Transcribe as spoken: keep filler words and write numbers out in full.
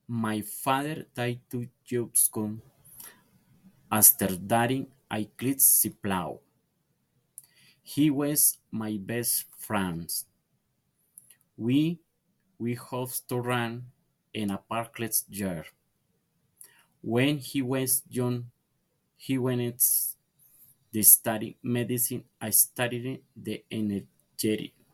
My father died two years ago. After dying, I quit the plow. He was my best friend. We we used to run in a parklets yard. When he was young, he went to study medicine. I studied the energy.